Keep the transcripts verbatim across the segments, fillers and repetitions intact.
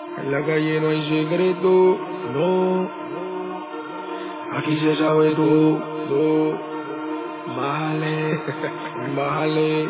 En la calle no hay secreto, no. Aquí se sabe todo. Bájale, bájale,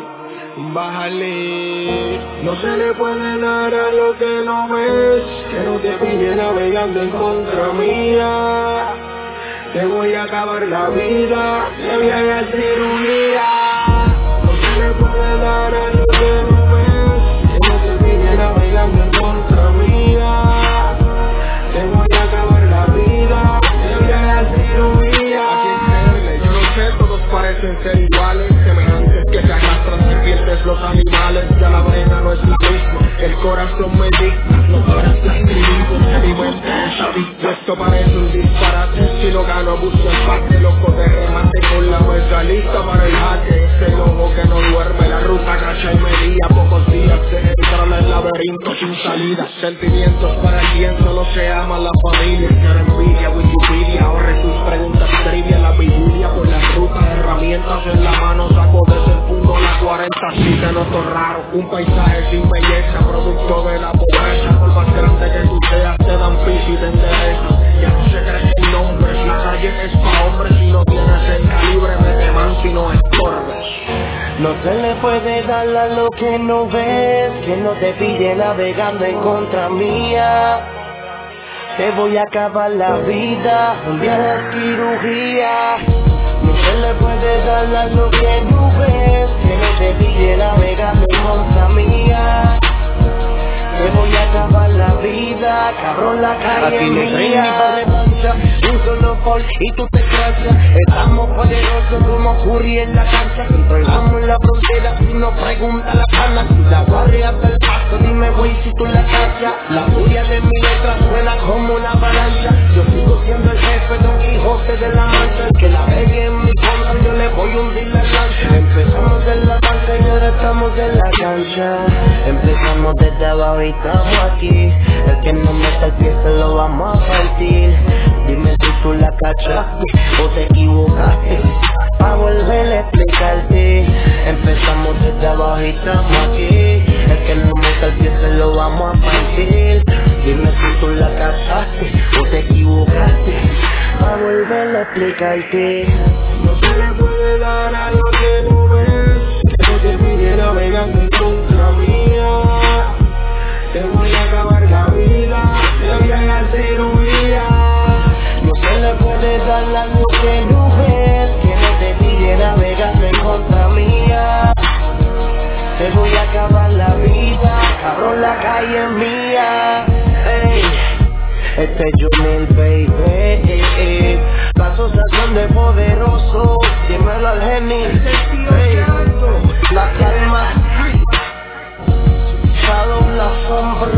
bájale. No se le puede dar a lo que no ves, que no te pille navegando en contra mía. Te voy a acabar la vida, te voy a hacer cirugía. No se le puede dar a lo que no ves, que no te pille navegando en contra mía. Te voy a acabar la vida, te voy a hacer cirugía. ¿A quién creerle? Yo no sé, todos parecen ser iguales, semejantes que se arrastran serpientes los animales. Ya la vaina no es lo mismo, el corazón me dicta, no puedes la escribir, mi mente es adicta. Esto parece un disparate, si no gano busco empate, loco de remate con la mesa lista para el jaque. Ese lobo que no duerme, la ruta cacha y medía, pocos días de entrar en el laberinto sin salida. Sentimientos para el bien, solo se ama la familia. Quiero envidia, Wikipedia, ahorre tus preguntas trivia, la Biblia por las rutas, herramientas en la mano, saco desde el punto la cuarenta, sí te noto raro, un paisaje sin belleza, producto de la pobreza. Por más grande que tú seas, te dan piso y te enderezan. Ya no se crecen nombres, la calle es pa' hombres, si no tienes el calibre, vete man si no estorbes. No se le puede dar a lo que no ves, que no te pille navegando en contra mía. Te voy a acabar la vida, un día de cirugía. No se le puede dar a lo que no ves, que no te pille navegando en contra mía. Te voy a acabar la vida, cabrón, la calle aquí no mía. ni pa' revancha, un solo gol y tú te crachas. Estamos poderosos como Curry en la cancha. Controlamos la frontera si no pregunta la cana. La guardia hasta el paso, dime güey si tú la cachas. La furia de mi letra suena como una avalancha. Yo sigo siendo el jefe, Don Quijote de la Mancha. El que la pegue en mi contra, yo le voy a hundir la lancha. Empezamos en la banca y ahora estamos en la cancha. Empezamos desde abajo y estamos aquí. El que no meta el pie se lo vamos a partir. Dime si tú la cachaste o te equivocaste, pa' volver a explicarte. Empezamos desde abajo y estamos aquí. El que no meta el pie se lo vamos a partir. Dime si tú la cachaste o te equivocaste, pa' volver a explicarte. No se le puede dar a lo que no ves, que no te pille navegando en contra mía. Te voy a acabar la vida, te voy a hacer cirugía. No se le puede dar la luz que no ves, que no te pille navegando en contra mía. Te voy a acabar la vida, cabrón, la calle es mía. Ey, este es Jumel, baby. Ey, ey. La asociación de poderosos, dímelo al Geni. Ey, la calma, Shadow, la sombra,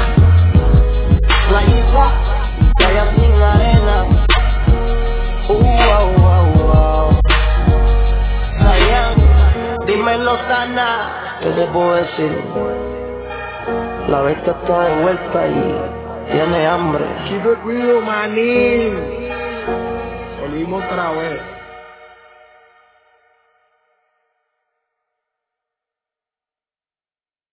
la isla, playa sin arena. Uh, wow, wow, wow. Sayan, dímelo sana. ¿Qué te puedo decir? La bestia está de vuelta y tiene hambre. Keep it real, manín. Volvimos otra vez.